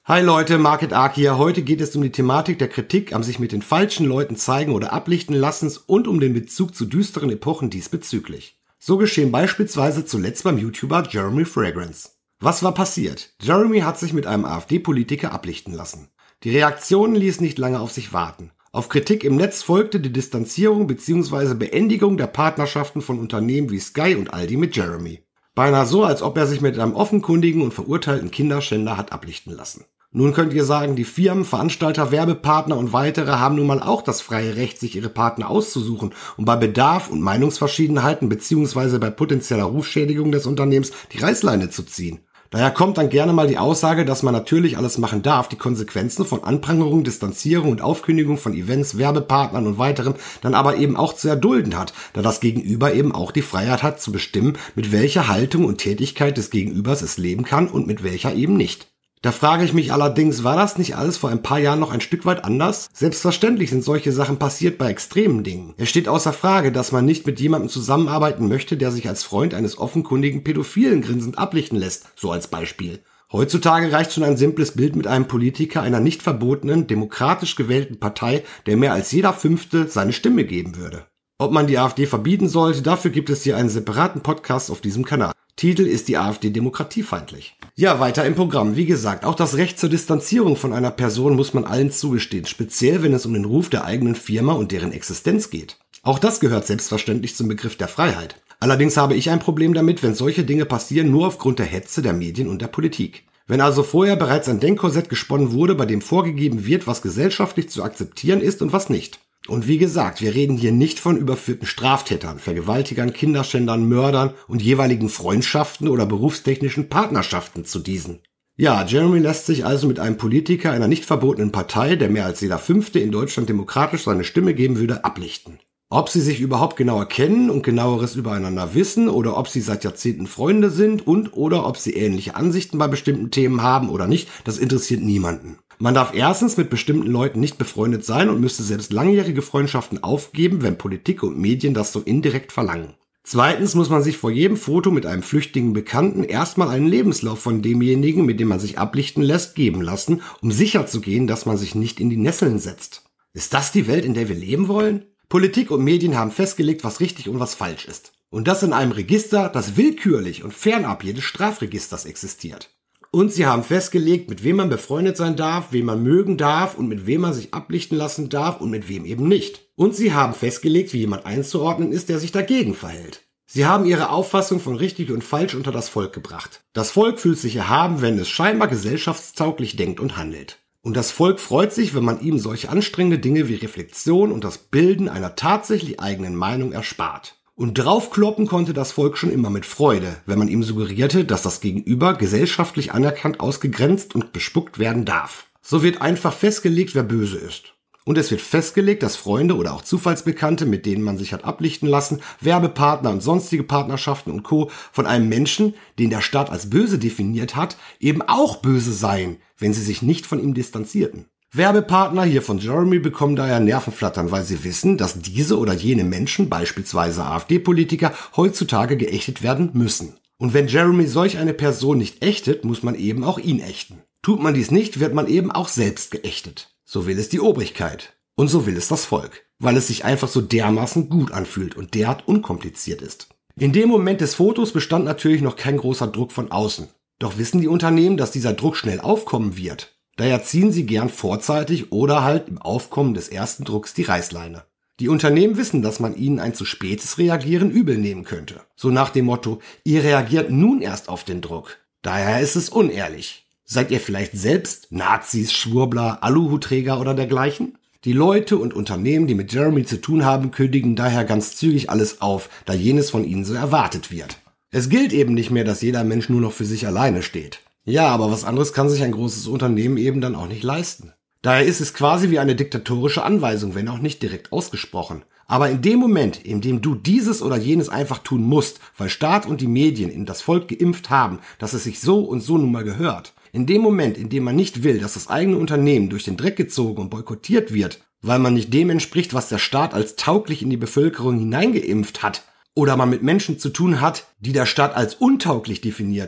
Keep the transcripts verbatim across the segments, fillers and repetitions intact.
Hi Leute, Market Ark hier. Heute geht es um die Thematik der Kritik am sich mit den falschen Leuten zeigen oder ablichten lassens und um den Bezug zu düsteren Epochen diesbezüglich. So geschehen beispielsweise zuletzt beim YouTuber Jeremy Fragrance. Was war passiert? Jeremy hat sich mit einem AfD-Politiker ablichten lassen. Die Reaktionen ließen nicht lange auf sich warten. Auf Kritik im Netz folgte die Distanzierung bzw. Beendigung der Partnerschaften von Unternehmen wie Sky und Aldi mit Jeremy. Beinahe so, als ob er sich mit einem offenkundigen und verurteilten Kinderschänder hat ablichten lassen. Nun könnt ihr sagen, die Firmen, Veranstalter, Werbepartner und weitere haben nun mal auch das freie Recht, sich ihre Partner auszusuchen und bei Bedarf und Meinungsverschiedenheiten bzw. bei potenzieller Rufschädigung des Unternehmens die Reißleine zu ziehen. Daher kommt dann gerne mal die Aussage, dass man natürlich alles machen darf, die Konsequenzen von Anprangerung, Distanzierung und Aufkündigung von Events, Werbepartnern und weiterem dann aber eben auch zu erdulden hat, da das Gegenüber eben auch die Freiheit hat zu bestimmen, mit welcher Haltung und Tätigkeit des Gegenübers es leben kann und mit welcher eben nicht. Da frage ich mich allerdings, war das nicht alles vor ein paar Jahren noch ein Stück weit anders? Selbstverständlich sind solche Sachen passiert bei extremen Dingen. Es steht außer Frage, dass man nicht mit jemandem zusammenarbeiten möchte, der sich als Freund eines offenkundigen Pädophilen grinsend ablichten lässt, so als Beispiel. Heutzutage reicht schon ein simples Bild mit einem Politiker einer nicht verbotenen, demokratisch gewählten Partei, der mehr als jeder Fünfte seine Stimme geben würde. Ob man die AfD verbieten sollte, dafür gibt es hier einen separaten Podcast auf diesem Kanal. Titel ist die AfD demokratiefeindlich. Ja, weiter im Programm. Wie gesagt, auch das Recht zur Distanzierung von einer Person muss man allen zugestehen, speziell wenn es um den Ruf der eigenen Firma und deren Existenz geht. Auch das gehört selbstverständlich zum Begriff der Freiheit. Allerdings habe ich ein Problem damit, wenn solche Dinge passieren, nur aufgrund der Hetze der Medien und der Politik. Wenn also vorher bereits ein Denkkorsett gesponnen wurde, bei dem vorgegeben wird, was gesellschaftlich zu akzeptieren ist und was nicht. Und wie gesagt, wir reden hier nicht von überführten Straftätern, Vergewaltigern, Kinderschändern, Mördern und jeweiligen Freundschaften oder berufstechnischen Partnerschaften zu diesen. Ja, Jeremy lässt sich also mit einem Politiker einer nicht verbotenen Partei, der mehr als jeder Fünfte in Deutschland demokratisch seine Stimme geben würde, ablichten. Ob sie sich überhaupt genauer kennen und genaueres übereinander wissen oder ob sie seit Jahrzehnten Freunde sind und oder ob sie ähnliche Ansichten bei bestimmten Themen haben oder nicht, das interessiert niemanden. Man darf erstens mit bestimmten Leuten nicht befreundet sein und müsste selbst langjährige Freundschaften aufgeben, wenn Politik und Medien das so indirekt verlangen. Zweitens muss man sich vor jedem Foto mit einem flüchtigen Bekannten erstmal einen Lebenslauf von demjenigen, mit dem man sich ablichten lässt, geben lassen, um sicherzugehen, dass man sich nicht in die Nesseln setzt. Ist das die Welt, in der wir leben wollen? Politik und Medien haben festgelegt, was richtig und was falsch ist. Und das in einem Register, das willkürlich und fernab jedes Strafregisters existiert. Und sie haben festgelegt, mit wem man befreundet sein darf, wen man mögen darf und mit wem man sich ablichten lassen darf und mit wem eben nicht. Und sie haben festgelegt, wie jemand einzuordnen ist, der sich dagegen verhält. Sie haben ihre Auffassung von richtig und falsch unter das Volk gebracht. Das Volk fühlt sich erhaben, wenn es scheinbar gesellschaftstauglich denkt und handelt. Und das Volk freut sich, wenn man ihm solche anstrengende Dinge wie Reflexion und das Bilden einer tatsächlich eigenen Meinung erspart. Und draufkloppen konnte das Volk schon immer mit Freude, wenn man ihm suggerierte, dass das Gegenüber gesellschaftlich anerkannt ausgegrenzt und bespuckt werden darf. So wird einfach festgelegt, wer böse ist. Und es wird festgelegt, dass Freunde oder auch Zufallsbekannte, mit denen man sich hat ablichten lassen, Werbepartner und sonstige Partnerschaften und Co. von einem Menschen, den der Staat als böse definiert hat, eben auch böse seien, wenn sie sich nicht von ihm distanzierten. Werbepartner hier von Jeremy bekommen daher Nervenflattern, weil sie wissen, dass diese oder jene Menschen, beispielsweise AfD-Politiker, heutzutage geächtet werden müssen. Und wenn Jeremy solch eine Person nicht ächtet, muss man eben auch ihn ächten. Tut man dies nicht, wird man eben auch selbst geächtet. So will es die Obrigkeit. Und so will es das Volk. Weil es sich einfach so dermaßen gut anfühlt und derart unkompliziert ist. In dem Moment des Fotos bestand natürlich noch kein großer Druck von außen. Doch wissen die Unternehmen, dass dieser Druck schnell aufkommen wird. Daher ziehen sie gern vorzeitig oder halt im Aufkommen des ersten Drucks die Reißleine. Die Unternehmen wissen, dass man ihnen ein zu spätes Reagieren übel nehmen könnte. So nach dem Motto, ihr reagiert nun erst auf den Druck. Daher ist es unehrlich. Seid ihr vielleicht selbst Nazis, Schwurbler, Aluhutträger oder dergleichen? Die Leute und Unternehmen, die mit Jeremy zu tun haben, kündigen daher ganz zügig alles auf, da jenes von ihnen so erwartet wird. Es gilt eben nicht mehr, dass jeder Mensch nur noch für sich alleine steht. Ja, aber was anderes kann sich ein großes Unternehmen eben dann auch nicht leisten. Daher ist es quasi wie eine diktatorische Anweisung, wenn auch nicht direkt ausgesprochen. Aber in dem Moment, in dem du dieses oder jenes einfach tun musst, weil Staat und die Medien in das Volk geimpft haben, dass es sich so und so nun mal gehört, in dem Moment, in dem man nicht will, dass das eigene Unternehmen durch den Dreck gezogen und boykottiert wird, weil man nicht dem entspricht, was der Staat als tauglich in die Bevölkerung hineingeimpft hat, oder man mit Menschen zu tun hat, die der Staat als untauglich definiert hat,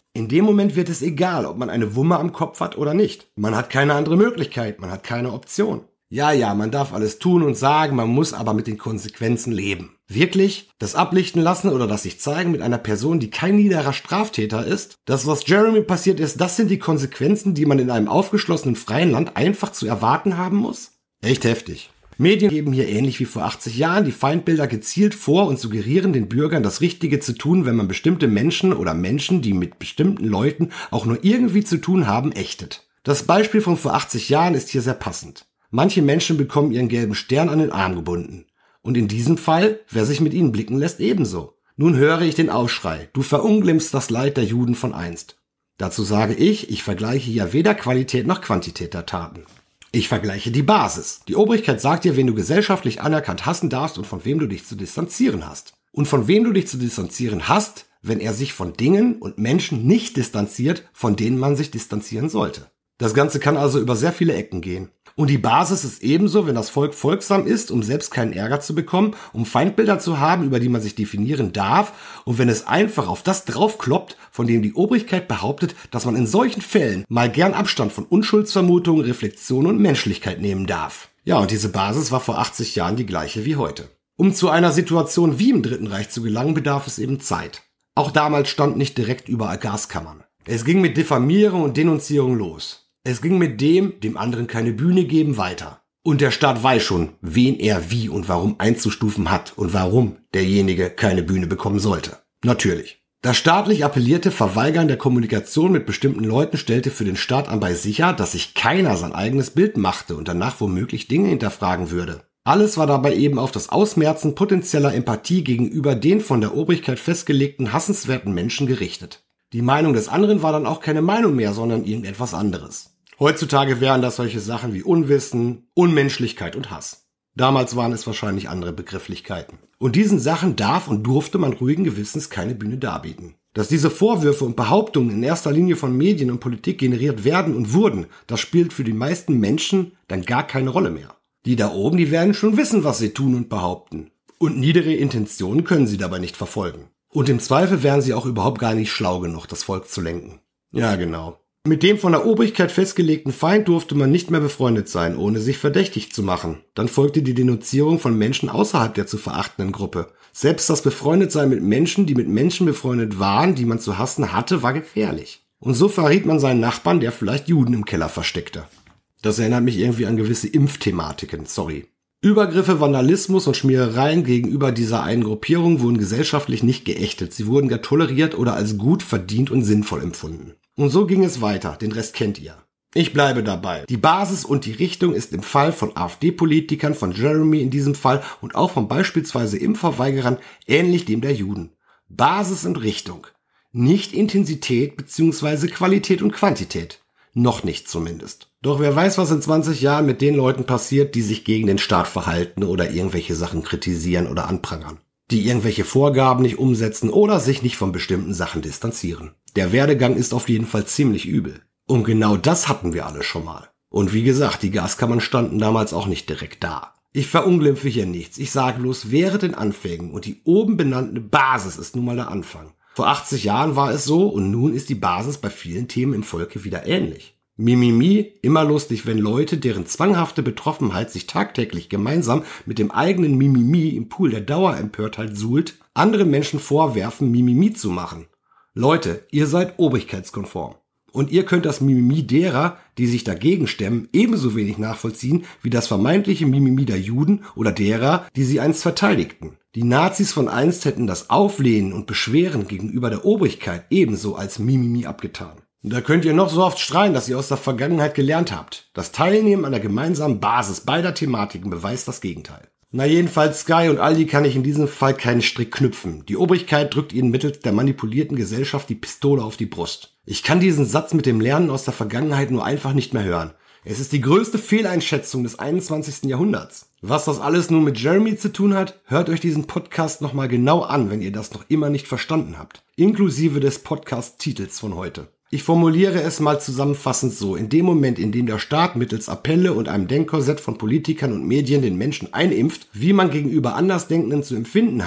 In dem Moment wird es egal, ob man eine Wumme am Kopf hat oder nicht. Man hat keine andere Möglichkeit, man hat keine Option. Ja, ja, man darf alles tun und sagen, man muss aber mit den Konsequenzen leben. Wirklich? Das Ablichten lassen oder das sich zeigen mit einer Person, die kein niederer Straftäter ist? Das, was Jeremy passiert ist, das sind die Konsequenzen, die man in einem aufgeschlossenen freien Land einfach zu erwarten haben muss? Echt heftig. Medien geben hier ähnlich wie vor achtzig Jahren die Feindbilder gezielt vor und suggerieren den Bürgern, das Richtige zu tun, wenn man bestimmte Menschen oder Menschen, die mit bestimmten Leuten auch nur irgendwie zu tun haben, ächtet. Das Beispiel von vor achtzig Jahren ist hier sehr passend. Manche Menschen bekommen ihren gelben Stern an den Arm gebunden. Und in diesem Fall, wer sich mit ihnen blicken lässt, ebenso. Nun höre ich den Aufschrei, du verunglimpfst das Leid der Juden von einst. Dazu sage ich, ich vergleiche ja weder Qualität noch Quantität der Taten. Ich vergleiche die Basis. Die Obrigkeit sagt dir, wen du gesellschaftlich anerkannt hassen darfst und von wem du dich zu distanzieren hast. Und von wem du dich zu distanzieren hast, wenn er sich von Dingen und Menschen nicht distanziert, von denen man sich distanzieren sollte. Das Ganze kann also über sehr viele Ecken gehen. Und die Basis ist ebenso, wenn das Volk folgsam ist, um selbst keinen Ärger zu bekommen, um Feindbilder zu haben, über die man sich definieren darf, und wenn es einfach auf das draufkloppt, von dem die Obrigkeit behauptet, dass man in solchen Fällen mal gern Abstand von Unschuldsvermutungen, Reflexion und Menschlichkeit nehmen darf. Ja, und diese Basis war vor achtzig Jahren die gleiche wie heute. Um zu einer Situation wie im Dritten Reich zu gelangen, bedarf es eben Zeit. Auch damals stand nicht direkt überall Gaskammern. Es ging mit Diffamierung und Denunzierung los. Es ging mit dem, dem anderen keine Bühne geben, weiter. Und der Staat weiß schon, wen er wie und warum einzustufen hat und warum derjenige keine Bühne bekommen sollte. Natürlich. Das staatlich appellierte Verweigern der Kommunikation mit bestimmten Leuten stellte für den Staat anbei sicher, dass sich keiner sein eigenes Bild machte und danach womöglich Dinge hinterfragen würde. Alles war dabei eben auf das Ausmerzen potenzieller Empathie gegenüber den von der Obrigkeit festgelegten hassenswerten Menschen gerichtet. Die Meinung des anderen war dann auch keine Meinung mehr, sondern irgendetwas anderes. Heutzutage wären das solche Sachen wie Unwissen, Unmenschlichkeit und Hass. Damals waren es wahrscheinlich andere Begrifflichkeiten. Und diesen Sachen darf und durfte man ruhigen Gewissens keine Bühne darbieten. Dass diese Vorwürfe und Behauptungen in erster Linie von Medien und Politik generiert werden und wurden, das spielt für die meisten Menschen dann gar keine Rolle mehr. Die da oben, die werden schon wissen, was sie tun und behaupten. Und niedere Intentionen können sie dabei nicht verfolgen. Und im Zweifel wären sie auch überhaupt gar nicht schlau genug, das Volk zu lenken. Ja, genau. Mit dem von der Obrigkeit festgelegten Feind durfte man nicht mehr befreundet sein, ohne sich verdächtig zu machen. Dann folgte die Denunzierung von Menschen außerhalb der zu verachtenden Gruppe. Selbst das Befreundetsein mit Menschen, die mit Menschen befreundet waren, die man zu hassen hatte, war gefährlich. Und so verriet man seinen Nachbarn, der vielleicht Juden im Keller versteckte. Das erinnert mich irgendwie an gewisse Impfthematiken, sorry. Übergriffe, Vandalismus und Schmierereien gegenüber dieser einen Gruppierung wurden gesellschaftlich nicht geächtet. Sie wurden gar toleriert oder als gut, verdient und sinnvoll empfunden. Und so ging es weiter, den Rest kennt ihr. Ich bleibe dabei. Die Basis und die Richtung ist im Fall von AfD-Politikern, von Jeremy in diesem Fall und auch von beispielsweise Impfverweigerern ähnlich dem der Juden. Basis und Richtung. Nicht Intensität bzw. Qualität und Quantität. Noch nicht zumindest. Doch wer weiß, was in zwanzig Jahren mit den Leuten passiert, die sich gegen den Staat verhalten oder irgendwelche Sachen kritisieren oder anprangern. Die irgendwelche Vorgaben nicht umsetzen oder sich nicht von bestimmten Sachen distanzieren. Der Werdegang ist auf jeden Fall ziemlich übel. Und genau das hatten wir alle schon mal. Und wie gesagt, die Gaskammern standen damals auch nicht direkt da. Ich verunglimpfe hier nichts. Ich sage bloß, während den Anfängen und die oben benannte Basis ist nun mal der Anfang. Vor achtzig Jahren war es so und nun ist die Basis bei vielen Themen im Volke wieder ähnlich. Mimimi, immer lustig, wenn Leute, deren zwanghafte Betroffenheit sich tagtäglich gemeinsam mit dem eigenen Mimimi im Pool der Dauerempörtheit suhlt, anderen Menschen vorwerfen, Mimimi zu machen. Leute, ihr seid obrigkeitskonform. Und ihr könnt das Mimimi derer, die sich dagegen stemmen, ebenso wenig nachvollziehen wie das vermeintliche Mimimi der Juden oder derer, die sie einst verteidigten. Die Nazis von einst hätten das Auflehnen und Beschweren gegenüber der Obrigkeit ebenso als Mimimi abgetan. Und da könnt ihr noch so oft schreien, dass ihr aus der Vergangenheit gelernt habt. Das Teilnehmen an der gemeinsamen Basis beider Thematiken beweist das Gegenteil. Na jedenfalls Sky und Aldi kann ich in diesem Fall keinen Strick knüpfen. Die Obrigkeit drückt ihnen mittels der manipulierten Gesellschaft die Pistole auf die Brust. Ich kann diesen Satz mit dem Lernen aus der Vergangenheit nur einfach nicht mehr hören. Es ist die größte Fehleinschätzung des einundzwanzigsten Jahrhunderts. Was das alles nun mit Jeremy zu tun hat, hört euch diesen Podcast nochmal genau an, wenn ihr das noch immer nicht verstanden habt. Inklusive des Podcast-Titels von heute. Ich formuliere es mal zusammenfassend so: In dem Moment, in dem der Staat mittels Appelle und einem Denkkorsett von Politikern und Medien den Menschen einimpft, wie man gegenüber Andersdenkenden zu empfinden hat,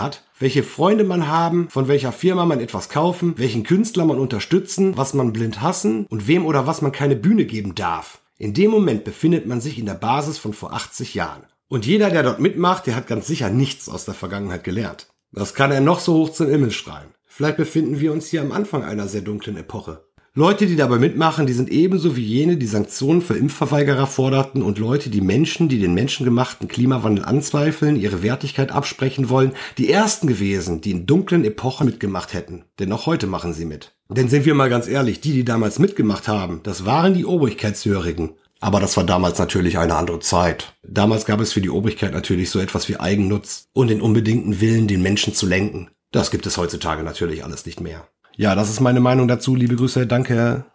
welche Freunde man haben, von welcher Firma man etwas kaufen, welchen Künstler man unterstützen, was man blind hassen und wem oder was man keine Bühne geben darf. In dem Moment befindet man sich in der Basis von vor achtzig Jahren. Und jeder, der dort mitmacht, der hat ganz sicher nichts aus der Vergangenheit gelernt. Das kann er noch so hoch zum Himmel schreien. Vielleicht befinden wir uns hier am Anfang einer sehr dunklen Epoche. Leute, die dabei mitmachen, die sind ebenso wie jene, die Sanktionen für Impfverweigerer forderten und Leute, die Menschen, die den menschengemachten Klimawandel anzweifeln, ihre Wertigkeit absprechen wollen, die ersten gewesen, die in dunklen Epochen mitgemacht hätten. Denn auch heute machen sie mit. Denn sind wir mal ganz ehrlich, die, die damals mitgemacht haben, das waren die Obrigkeitshörigen. Aber das war damals natürlich eine andere Zeit. Damals gab es für die Obrigkeit natürlich so etwas wie Eigennutz und den unbedingten Willen, den Menschen zu lenken. Das gibt es heutzutage natürlich alles nicht mehr. Ja, das ist meine Meinung dazu. Liebe Grüße, danke.